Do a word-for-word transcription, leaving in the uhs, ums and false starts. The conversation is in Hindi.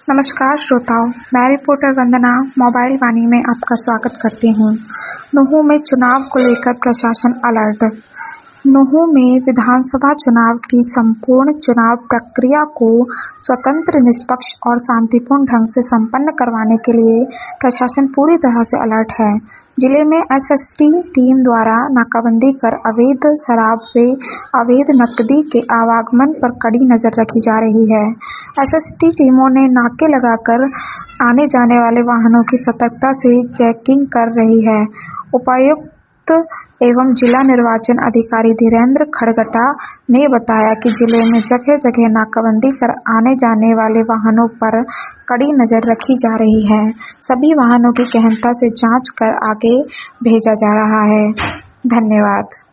नमस्कार श्रोताओं, मैं रिपोर्टर वंदना मोबाइल वाणी में आपका स्वागत करती हूँ। नुहू में चुनाव को लेकर प्रशासन अलर्ट। नुहू में विधानसभा चुनाव की संपूर्ण चुनाव प्रक्रिया को स्वतंत्र, निष्पक्ष और शांतिपूर्ण ढंग से संपन्न करवाने के लिए प्रशासन पूरी तरह से अलर्ट है। जिले में एसएसटी टीम द्वारा नाकाबंदी कर अवैध शराब व अवैध नकदी के आवागमन पर कड़ी नजर रखी जा रही है। एसएसटी टीमों ने नाके लगाकर आने जाने वाले वाहनों की सतर्कता से चेकिंग कर रही है। उपायुक्त एवं जिला निर्वाचन अधिकारी धीरेन्द्र खड़गटा ने बताया कि जिले में जगह जगह नाकाबंदी कर आने जाने वाले वाहनों पर कड़ी नजर रखी जा रही है। सभी वाहनों की गहनता से जांच कर आगे भेजा जा रहा है। धन्यवाद।